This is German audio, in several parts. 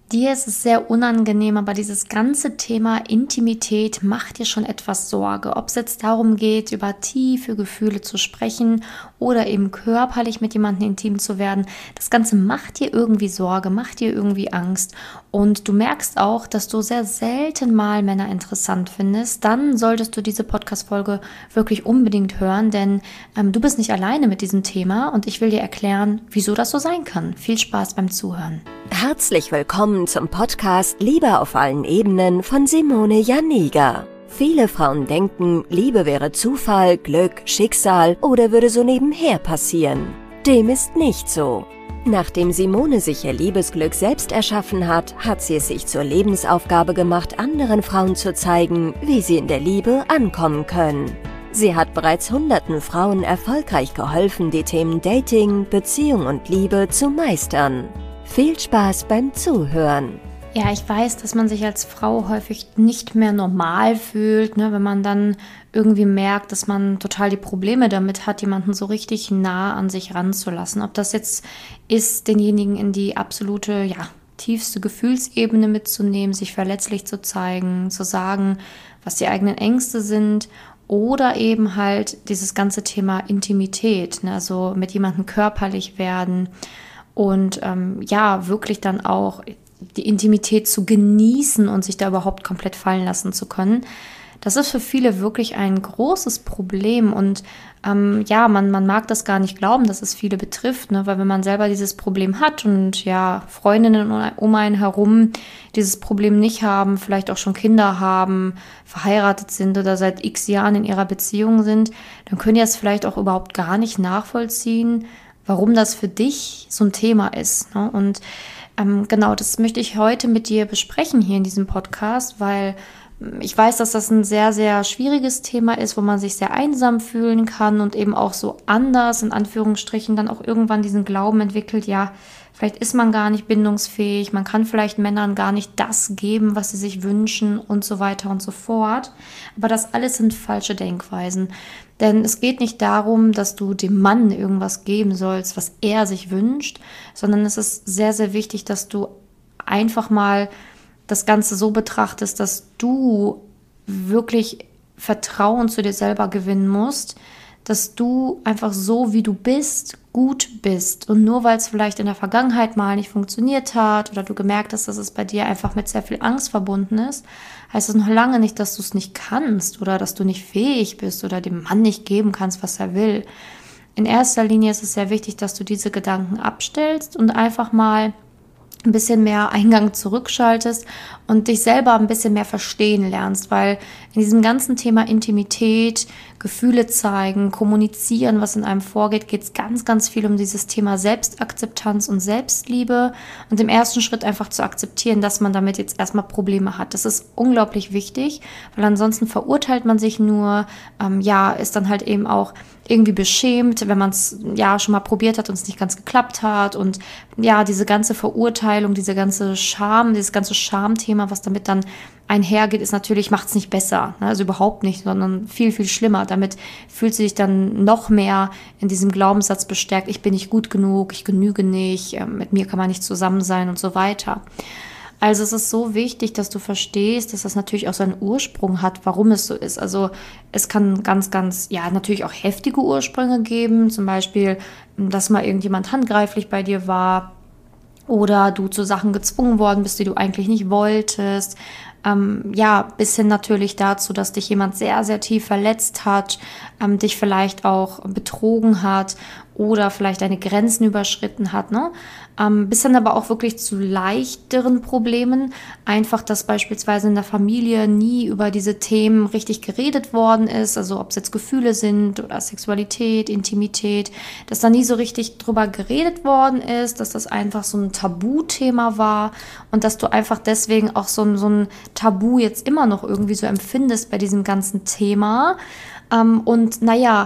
Dir ist es sehr unangenehm, aber dieses ganze Thema Intimität macht dir schon etwas Sorge. Ob es jetzt darum geht, über tiefe Gefühle zu sprechen oder eben körperlich mit jemandem intim zu werden. Das Ganze macht dir irgendwie Sorge, macht dir irgendwie Angst. Und du merkst auch, dass du sehr selten mal Männer interessant findest. Dann solltest du diese Podcast-Folge wirklich unbedingt hören, denn du bist nicht alleine mit diesem Thema und ich will dir erklären, wieso das so sein kann. Viel Spaß beim Zuhören. Herzlich willkommen zum Podcast Liebe auf allen Ebenen von Simone Janiga. Viele Frauen denken, Liebe wäre Zufall, Glück, Schicksal oder würde so nebenher passieren. Dem ist nicht so. Nachdem Simone sich ihr Liebesglück selbst erschaffen hat, hat sie es sich zur Lebensaufgabe gemacht, anderen Frauen zu zeigen, wie sie in der Liebe ankommen können. Sie hat bereits hunderten Frauen erfolgreich geholfen, die Themen Dating, Beziehung und Liebe zu meistern. Viel Spaß beim Zuhören. Ja, ich weiß, dass man sich als Frau häufig nicht mehr normal fühlt, ne, wenn man dann irgendwie merkt, dass man total die Probleme damit hat, jemanden so richtig nah an sich ranzulassen. Ob das jetzt ist, denjenigen in die absolute, tiefste Gefühlsebene mitzunehmen, sich verletzlich zu zeigen, zu sagen, was die eigenen Ängste sind, oder eben halt dieses ganze Thema Intimität, ne, also mit jemandem körperlich werden. Und wirklich dann auch die Intimität zu genießen und sich da überhaupt komplett fallen lassen zu können. Das ist für viele wirklich ein großes Problem und man mag das gar nicht glauben, dass es viele betrifft, ne? Weil wenn man selber dieses Problem hat und Freundinnen um einen herum dieses Problem nicht haben, vielleicht auch schon Kinder haben, verheiratet sind oder seit x Jahren in ihrer Beziehung sind, dann können die das vielleicht auch überhaupt gar nicht nachvollziehen, warum das für dich so ein Thema ist. Ne? Und das möchte ich heute mit dir besprechen hier in diesem Podcast, weil ich weiß, dass das ein sehr, sehr schwieriges Thema ist, wo man sich sehr einsam fühlen kann und eben auch so anders, in Anführungsstrichen, dann auch irgendwann diesen Glauben entwickelt, vielleicht ist man gar nicht bindungsfähig, man kann vielleicht Männern gar nicht das geben, was sie sich wünschen und so weiter und so fort. Aber das alles sind falsche Denkweisen. Denn es geht nicht darum, dass du dem Mann irgendwas geben sollst, was er sich wünscht, sondern es ist sehr, sehr wichtig, dass du einfach mal das Ganze so betrachtest, dass du wirklich Vertrauen zu dir selber gewinnen musst, dass du einfach so, wie du bist, gut bist. Und nur weil es vielleicht in der Vergangenheit mal nicht funktioniert hat oder du gemerkt hast, dass es bei dir einfach mit sehr viel Angst verbunden ist, heißt es noch lange nicht, dass du es nicht kannst oder dass du nicht fähig bist oder dem Mann nicht geben kannst, was er will. In erster Linie ist es sehr wichtig, dass du diese Gedanken abstellst und einfach mal ein bisschen mehr Eingang zurückschaltest und dich selber ein bisschen mehr verstehen lernst, weil in diesem ganzen Thema Intimität, Gefühle zeigen, kommunizieren, was in einem vorgeht, geht es ganz, ganz viel um dieses Thema Selbstakzeptanz und Selbstliebe und im ersten Schritt einfach zu akzeptieren, dass man damit jetzt erstmal Probleme hat. Das ist unglaublich wichtig, weil ansonsten verurteilt man sich nur, ist dann halt eben auch irgendwie beschämt, wenn man es schon mal probiert hat und es nicht ganz geklappt hat und diese ganze Verurteilung, diese ganze Scham, dieses ganze Schamthema, was damit dann einhergeht, ist natürlich, macht es nicht besser, ne? Also überhaupt nicht, sondern viel, viel schlimmer. Damit fühlt sie sich dann noch mehr in diesem Glaubenssatz bestärkt, ich bin nicht gut genug, ich genüge nicht, mit mir kann man nicht zusammen sein und so weiter. Also es ist so wichtig, dass du verstehst, dass das natürlich auch seinen Ursprung hat, warum es so ist. Also es kann ganz, ganz, natürlich auch heftige Ursprünge geben. Zum Beispiel, dass mal irgendjemand handgreiflich bei dir war oder du zu Sachen gezwungen worden bist, die du eigentlich nicht wolltest. Bis hin natürlich dazu, dass dich jemand sehr, sehr tief verletzt hat, dich vielleicht auch betrogen hat oder vielleicht deine Grenzen überschritten hat, ne? Bis hin aber auch wirklich zu leichteren Problemen. Einfach, dass beispielsweise in der Familie nie über diese Themen richtig geredet worden ist, also ob es jetzt Gefühle sind oder Sexualität, Intimität, dass da nie so richtig drüber geredet worden ist, dass das einfach so ein Tabuthema war und dass du einfach deswegen auch so ein Tabu jetzt immer noch irgendwie so empfindest bei diesem ganzen Thema.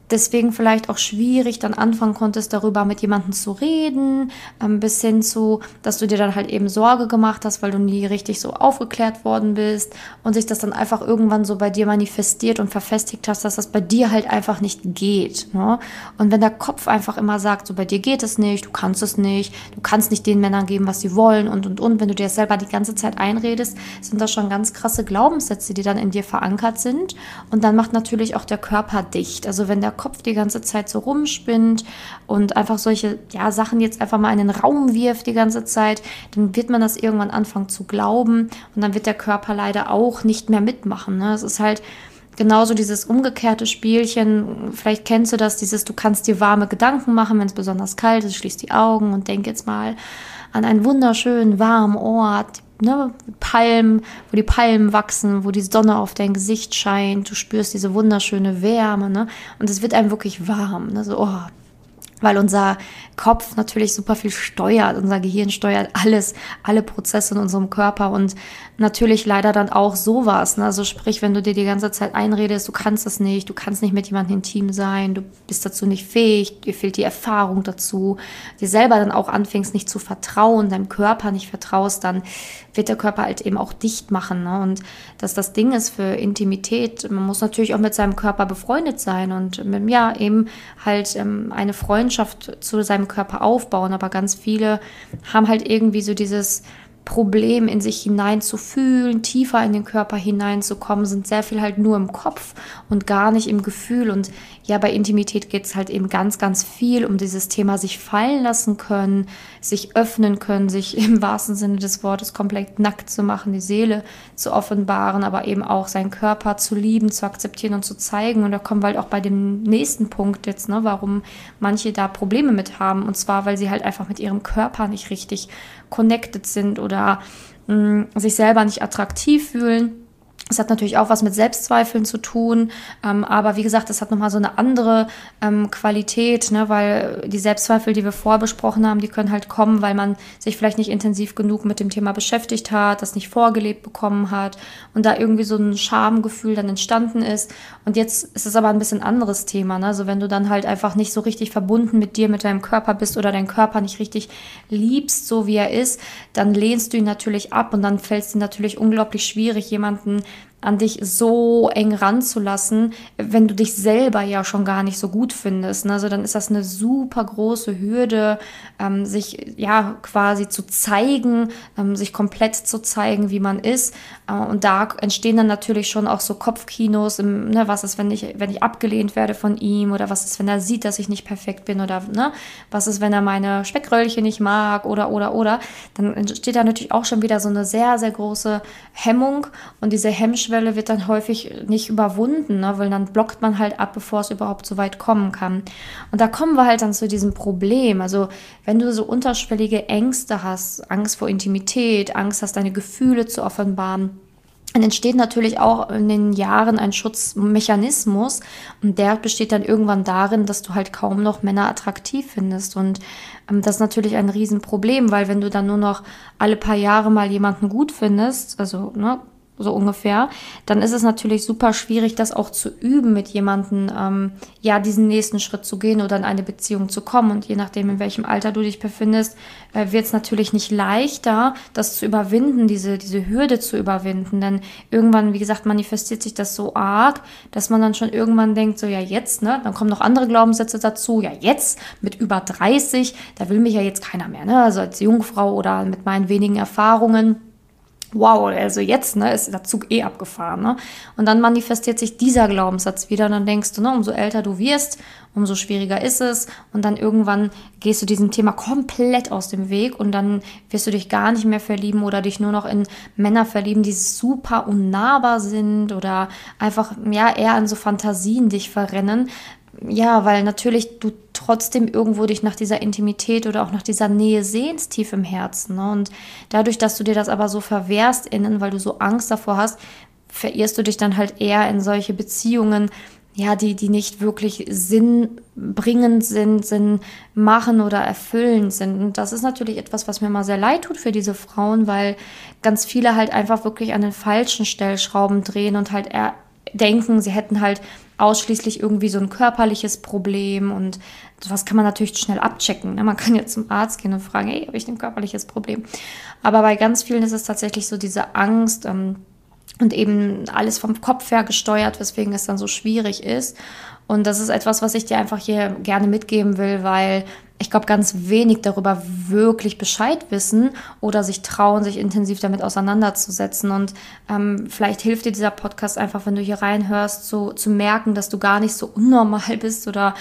deswegen vielleicht auch schwierig dann anfangen konntest, darüber mit jemandem zu reden, bis hin zu, dass du dir dann halt eben Sorge gemacht hast, weil du nie richtig so aufgeklärt worden bist und sich das dann einfach irgendwann so bei dir manifestiert und verfestigt hast, dass das bei dir halt einfach nicht geht. Ne? Und wenn der Kopf einfach immer sagt, so bei dir geht es nicht, du kannst nicht den Männern geben, was sie wollen und, wenn du dir das selber die ganze Zeit einredest, sind das schon ganz krasse Glaubenssätze, die dann in dir verankert sind. Und dann macht natürlich auch der Körper dicht. Also wenn der Kopf die ganze Zeit so rumspinnt und einfach solche Sachen jetzt einfach mal in den Raum wirft die ganze Zeit, dann wird man das irgendwann anfangen zu glauben und dann wird der Körper leider auch nicht mehr mitmachen. Ne? Es ist halt genauso dieses umgekehrte Spielchen, vielleicht kennst du das, du kannst dir warme Gedanken machen, wenn es besonders kalt ist, schließ die Augen und denk jetzt mal an einen wunderschönen, warmen Ort, ne, Palmen, wo die Palmen wachsen, wo die Sonne auf dein Gesicht scheint, du spürst diese wunderschöne Wärme, ne, und es wird einem wirklich warm, ne, so, weil unser Kopf natürlich super viel steuert, unser Gehirn steuert alles, alle Prozesse in unserem Körper und natürlich leider dann auch sowas, ne? Also sprich, wenn du dir die ganze Zeit einredest, du kannst nicht mit jemandem intim sein, du bist dazu nicht fähig, dir fehlt die Erfahrung dazu, dir selber dann auch anfängst nicht zu vertrauen, deinem Körper nicht vertraust, dann wird der Körper halt eben auch dicht machen, ne? Und dass das Ding ist für Intimität, man muss natürlich auch mit seinem Körper befreundet sein und eben halt eine Freundschaft zu seinem Körper aufbauen, aber ganz viele haben halt irgendwie so dieses Problem in sich hineinzufühlen, tiefer in den Körper hineinzukommen, sind sehr viel halt nur im Kopf und gar nicht im Gefühl. Und ja, bei Intimität geht es halt eben ganz, ganz viel um dieses Thema sich fallen lassen können, sich öffnen können, sich im wahrsten Sinne des Wortes komplett nackt zu machen, die Seele zu offenbaren, aber eben auch seinen Körper zu lieben, zu akzeptieren und zu zeigen. Und da kommen wir halt auch bei dem nächsten Punkt jetzt, ne, warum manche da Probleme mit haben. Und zwar, weil sie halt einfach mit ihrem Körper nicht richtig connected sind oder sich selber nicht attraktiv fühlen. Es hat natürlich auch was mit Selbstzweifeln zu tun, aber wie gesagt, es hat nochmal so eine andere Qualität, ne, weil die Selbstzweifel, die wir vorher besprochen haben, die können halt kommen, weil man sich vielleicht nicht intensiv genug mit dem Thema beschäftigt hat, das nicht vorgelebt bekommen hat und da irgendwie so ein Schamgefühl dann entstanden ist. Und jetzt ist es aber ein bisschen anderes Thema, ne? Also wenn du dann halt einfach nicht so richtig verbunden mit dir, mit deinem Körper bist oder deinen Körper nicht richtig liebst, so wie er ist, dann lehnst du ihn natürlich ab und dann fällt es dir natürlich unglaublich schwierig, jemanden an dich so eng ranzulassen, wenn du dich selber ja schon gar nicht so gut findest. Also dann ist das eine super große Hürde, sich ja quasi zu zeigen, sich komplett zu zeigen, wie man ist. Und da entstehen dann natürlich schon auch so Kopfkinos, was ist, wenn ich abgelehnt werde von ihm, oder was ist, wenn er sieht, dass ich nicht perfekt bin, oder was ist, wenn er meine Speckröllchen nicht mag, oder. Dann entsteht da natürlich auch schon wieder so eine sehr, sehr große Hemmung, und diese Hemmschwelle wird dann häufig nicht überwunden, ne? Weil dann blockt man halt ab, bevor es überhaupt so weit kommen kann. Und da kommen wir halt dann zu diesem Problem. Also wenn du so unterschwellige Ängste hast, Angst vor Intimität, Angst hast, deine Gefühle zu offenbaren, dann entsteht natürlich auch in den Jahren ein Schutzmechanismus, und der besteht dann irgendwann darin, dass du halt kaum noch Männer attraktiv findest, und das ist natürlich ein Riesenproblem, weil wenn du dann nur noch alle paar Jahre mal jemanden gut findest, also so ungefähr, dann ist es natürlich super schwierig, das auch zu üben, mit jemandem, diesen nächsten Schritt zu gehen oder in eine Beziehung zu kommen. Und je nachdem, in welchem Alter du dich befindest, wird es natürlich nicht leichter, das zu überwinden, diese Hürde zu überwinden. Denn irgendwann, wie gesagt, manifestiert sich das so arg, dass man dann schon irgendwann denkt, so ja jetzt, ne, dann kommen noch andere Glaubenssätze dazu, ja jetzt, mit über 30, da will mich ja jetzt keiner mehr, ne, also als Jungfrau oder mit meinen wenigen Erfahrungen. Wow, also jetzt, ist der Zug abgefahren, ne? Und dann manifestiert sich dieser Glaubenssatz wieder, und dann denkst du, umso älter du wirst, umso schwieriger ist es, und dann irgendwann gehst du diesem Thema komplett aus dem Weg, und dann wirst du dich gar nicht mehr verlieben oder dich nur noch in Männer verlieben, die super unnahbar sind oder einfach, eher an so Fantasien dich verrennen. Ja, weil natürlich du trotzdem irgendwo dich nach dieser Intimität oder auch nach dieser Nähe sehnst, tief im Herzen, ne? Und dadurch, dass du dir das aber so verwehrst innen, weil du so Angst davor hast, verirrst du dich dann halt eher in solche Beziehungen, die nicht wirklich sinnbringend sind, Sinn machen oder erfüllend sind. Und das ist natürlich etwas, was mir mal sehr leid tut für diese Frauen, weil ganz viele halt einfach wirklich an den falschen Stellschrauben drehen und halt eher denken, sie hätten halt ausschließlich irgendwie so ein körperliches Problem und sowas kann man natürlich schnell abchecken. Ne? Man kann jetzt zum Arzt gehen und fragen, hey, habe ich ein körperliches Problem? Aber bei ganz vielen ist es tatsächlich so diese Angst und eben alles vom Kopf her gesteuert, weswegen es dann so schwierig ist. Und das ist etwas, was ich dir einfach hier gerne mitgeben will, weil ich glaube, ganz wenig darüber wirklich Bescheid wissen oder sich trauen, sich intensiv damit auseinanderzusetzen. Und vielleicht hilft dir dieser Podcast einfach, wenn du hier reinhörst, zu merken, dass du gar nicht so unnormal bist oder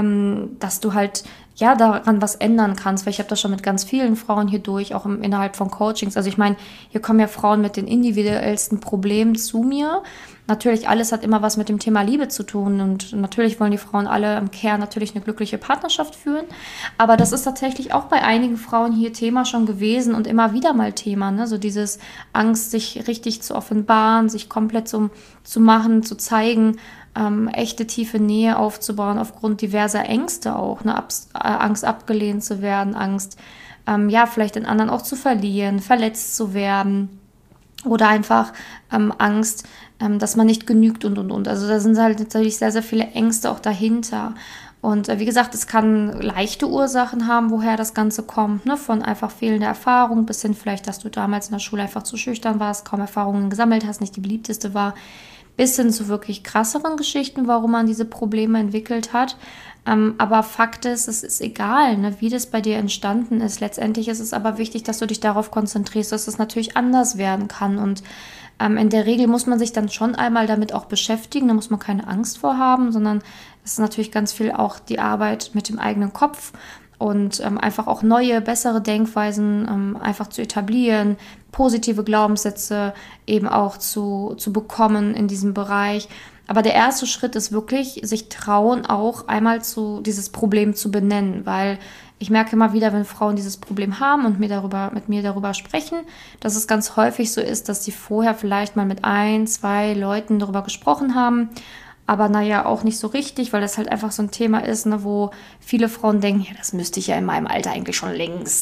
dass du halt ja daran was ändern kannst. Weil ich habe das schon mit ganz vielen Frauen hier durch, auch innerhalb von Coachings. Also ich meine, hier kommen ja Frauen mit den individuellsten Problemen zu mir. Natürlich, alles hat immer was mit dem Thema Liebe zu tun und natürlich wollen die Frauen alle im Kern natürlich eine glückliche Partnerschaft führen, aber das ist tatsächlich auch bei einigen Frauen hier Thema schon gewesen und immer wieder mal Thema, ne? So dieses Angst, sich richtig zu offenbaren, sich komplett zu machen, zu zeigen, echte tiefe Nähe aufzubauen aufgrund diverser Ängste auch, ne? Angst abgelehnt zu werden, Angst, vielleicht den anderen auch zu verlieren, verletzt zu werden oder einfach Angst, dass man nicht genügt und. Also da sind halt natürlich sehr, sehr viele Ängste auch dahinter. Und wie gesagt, es kann leichte Ursachen haben, woher das Ganze kommt, ne? Von einfach fehlender Erfahrung bis hin vielleicht, dass du damals in der Schule einfach zu schüchtern warst, kaum Erfahrungen gesammelt hast, nicht die beliebteste war, bis hin zu wirklich krasseren Geschichten, warum man diese Probleme entwickelt hat. Aber Fakt ist, es ist egal, ne, wie das bei dir entstanden ist. Letztendlich ist es aber wichtig, dass du dich darauf konzentrierst, dass es natürlich anders werden kann. Und in der Regel muss man sich dann schon einmal damit auch beschäftigen. Da muss man keine Angst vor haben, sondern es ist natürlich ganz viel auch die Arbeit mit dem eigenen Kopf und einfach auch neue, bessere Denkweisen einfach zu etablieren, positive Glaubenssätze eben auch zu bekommen in diesem Bereich. Aber der erste Schritt ist wirklich, sich trauen, auch einmal dieses Problem zu benennen, weil ich merke immer wieder, wenn Frauen dieses Problem haben und mit mir darüber sprechen, dass es ganz häufig so ist, dass sie vorher vielleicht mal mit 1, 2 Leuten darüber gesprochen haben, aber naja, auch nicht so richtig, weil das halt einfach so ein Thema ist, ne, wo viele Frauen denken, ja, das müsste ich ja in meinem Alter eigentlich schon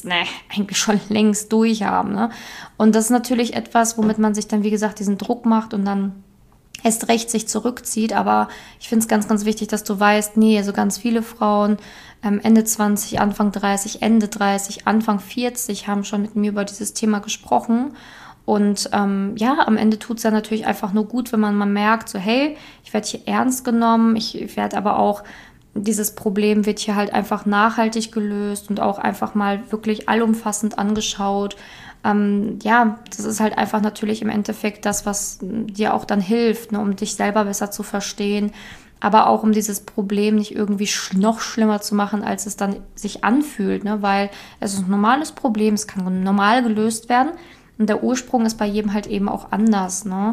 längst durchhaben. Ne? Und das ist natürlich etwas, womit man sich dann, wie gesagt, diesen Druck macht und dann erst recht sich zurückzieht, aber ich finde es ganz, ganz wichtig, dass du weißt, nee, also ganz viele Frauen Ende 20, Anfang 30, Ende 30, Anfang 40 haben schon mit mir über dieses Thema gesprochen und am Ende tut es ja natürlich einfach nur gut, wenn man mal merkt, so hey, ich werde hier ernst genommen, ich werde aber auch, dieses Problem wird hier halt einfach nachhaltig gelöst und auch einfach mal wirklich allumfassend angeschaut. Das ist halt einfach natürlich im Endeffekt das, was dir auch dann hilft, ne, um dich selber besser zu verstehen, aber auch um dieses Problem nicht irgendwie noch schlimmer zu machen, als es dann sich anfühlt, ne, weil es ist ein normales Problem, es kann normal gelöst werden und der Ursprung ist bei jedem halt eben auch anders, ne.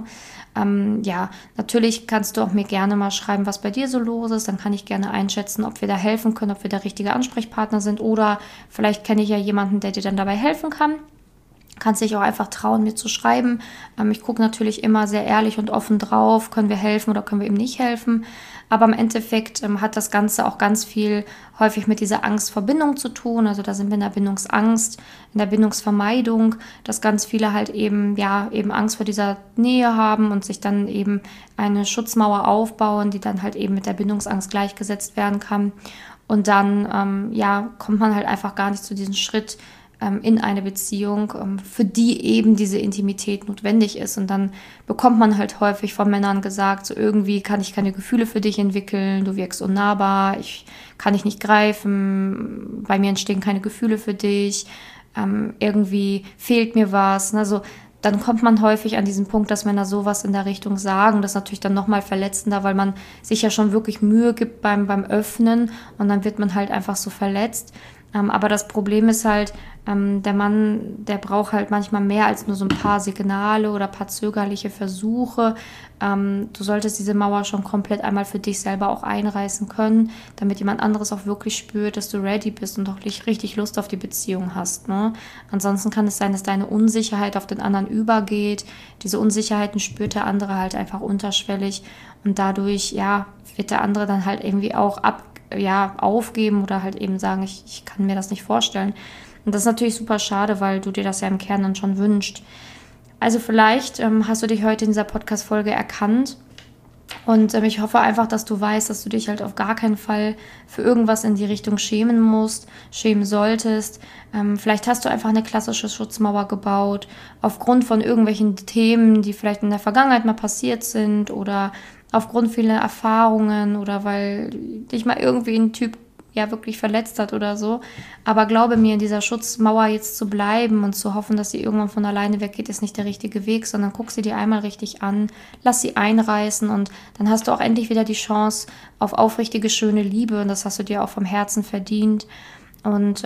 Natürlich kannst du auch mir gerne mal schreiben, was bei dir so los ist. Dann kann ich gerne einschätzen, ob wir da helfen können, ob wir der richtige Ansprechpartner sind oder vielleicht kenne ich ja jemanden, der dir dann dabei helfen kann. Kannst dich auch einfach trauen, mir zu schreiben. Ich gucke natürlich immer sehr ehrlich und offen drauf, können wir helfen oder können wir ihm nicht helfen. Aber im Endeffekt hat das Ganze auch ganz viel häufig mit dieser Angstverbindung zu tun. Also da sind wir in der Bindungsangst, in der Bindungsvermeidung, dass ganz viele halt eben Angst vor dieser Nähe haben und sich dann eben eine Schutzmauer aufbauen, die dann halt eben mit der Bindungsangst gleichgesetzt werden kann. Und dann kommt man halt einfach gar nicht zu diesem Schritt, in eine Beziehung, für die eben diese Intimität notwendig ist. Und dann bekommt man halt häufig von Männern gesagt, so irgendwie kann ich keine Gefühle für dich entwickeln, du wirkst unnahbar, ich kann dich nicht greifen, bei mir entstehen keine Gefühle für dich, irgendwie fehlt mir was. Also dann kommt man häufig an diesen Punkt, dass Männer sowas in der Richtung sagen. Das ist natürlich dann nochmal verletzender, weil man sich ja schon wirklich Mühe gibt beim Öffnen und dann wird man halt einfach so verletzt. Aber das Problem ist halt, der Mann, der braucht halt manchmal mehr als nur so ein paar Signale oder ein paar zögerliche Versuche. Du solltest diese Mauer schon komplett einmal für dich selber auch einreißen können, damit jemand anderes auch wirklich spürt, dass du ready bist und auch richtig Lust auf die Beziehung hast. Ne? Ansonsten kann es sein, dass deine Unsicherheit auf den anderen übergeht. Diese Unsicherheiten spürt der andere halt einfach unterschwellig und dadurch, wird der andere dann halt irgendwie auch aufgeben oder halt eben sagen, ich kann mir das nicht vorstellen. Und das ist natürlich super schade, weil du dir das ja im Kern dann schon wünschst. Also vielleicht hast du dich heute in dieser Podcast-Folge erkannt Und ich hoffe einfach, dass du weißt, dass du dich halt auf gar keinen Fall für irgendwas in die Richtung schämen musst, schämen solltest. Vielleicht hast du einfach eine klassische Schutzmauer gebaut, aufgrund von irgendwelchen Themen, die vielleicht in der Vergangenheit mal passiert sind oder aufgrund vieler Erfahrungen oder weil dich mal irgendwie ein Typ ja wirklich verletzt hat oder so. Aber glaube mir, in dieser Schutzmauer jetzt zu bleiben und zu hoffen, dass sie irgendwann von alleine weggeht, ist nicht der richtige Weg, sondern guck sie dir einmal richtig an, lass sie einreißen und dann hast du auch endlich wieder die Chance auf aufrichtige, schöne Liebe und das hast du dir auch vom Herzen verdient. Und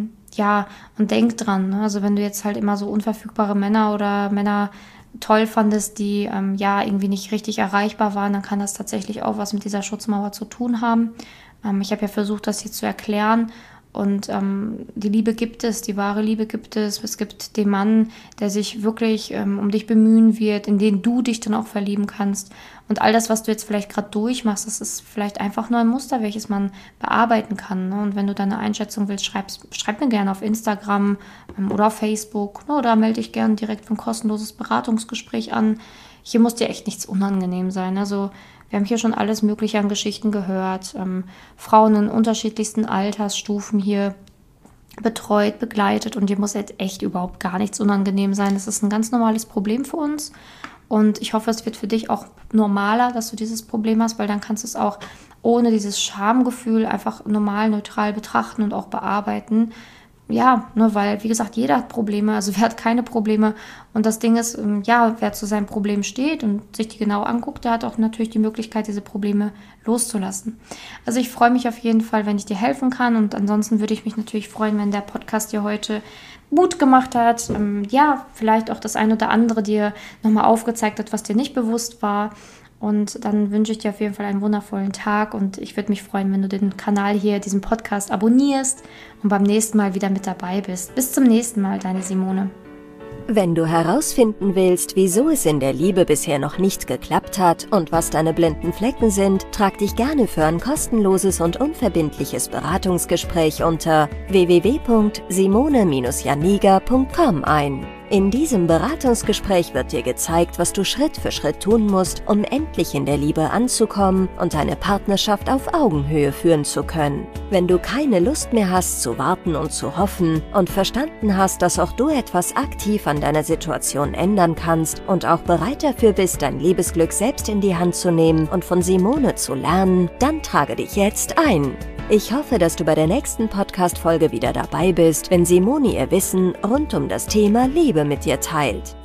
und denk dran, ne? Also wenn du jetzt halt immer so unverfügbare Männer oder Männer toll fandest, die irgendwie nicht richtig erreichbar waren, dann kann das tatsächlich auch was mit dieser Schutzmauer zu tun haben. Ich habe ja versucht, das hier zu erklären und die Liebe gibt es, die wahre Liebe gibt es. Es gibt den Mann, der sich wirklich um dich bemühen wird, in den du dich dann auch verlieben kannst. Und all das, was du jetzt vielleicht gerade durchmachst, das ist vielleicht einfach nur ein Muster, welches man bearbeiten kann. Ne? Und wenn du deine Einschätzung willst, schreib mir gerne auf Instagram oder auf Facebook, ne? Oder melde dich gerne direkt für ein kostenloses Beratungsgespräch an. Hier muss dir echt nichts unangenehm sein. Also wir haben hier schon alles Mögliche an Geschichten gehört. Frauen in unterschiedlichsten Altersstufen hier betreut, begleitet und dir muss jetzt echt überhaupt gar nichts unangenehm sein. Das ist ein ganz normales Problem für uns und ich hoffe, es wird für dich auch normaler, dass du dieses Problem hast, weil dann kannst du es auch ohne dieses Schamgefühl einfach normal, neutral betrachten und auch bearbeiten. Ja, nur weil, wie gesagt, jeder hat Probleme, also wer hat keine Probleme und das Ding ist, wer zu seinem Problem steht und sich die genau anguckt, der hat auch natürlich die Möglichkeit, diese Probleme loszulassen. Also ich freue mich auf jeden Fall, wenn ich dir helfen kann und ansonsten würde ich mich natürlich freuen, wenn der Podcast dir heute Mut gemacht hat, vielleicht auch das ein oder andere dir nochmal aufgezeigt hat, was dir nicht bewusst war. Und dann wünsche ich dir auf jeden Fall einen wundervollen Tag und ich würde mich freuen, wenn du den Kanal hier, diesen Podcast abonnierst und beim nächsten Mal wieder mit dabei bist. Bis zum nächsten Mal, deine Simone. Wenn du herausfinden willst, wieso es in der Liebe bisher noch nicht geklappt hat und was deine blinden Flecken sind, trag dich gerne für ein kostenloses und unverbindliches Beratungsgespräch unter www.simone-janiga.com ein. In diesem Beratungsgespräch wird dir gezeigt, was du Schritt für Schritt tun musst, um endlich in der Liebe anzukommen und deine Partnerschaft auf Augenhöhe führen zu können. Wenn du keine Lust mehr hast zu warten und zu hoffen und verstanden hast, dass auch du etwas aktiv an deiner Situation ändern kannst und auch bereit dafür bist, dein Liebesglück selbst in die Hand zu nehmen und von Simone zu lernen, dann trage dich jetzt ein. Ich hoffe, dass du bei der nächsten Podcast-Folge wieder dabei bist, wenn Simone ihr Wissen rund um das Thema Liebe mit dir teilt.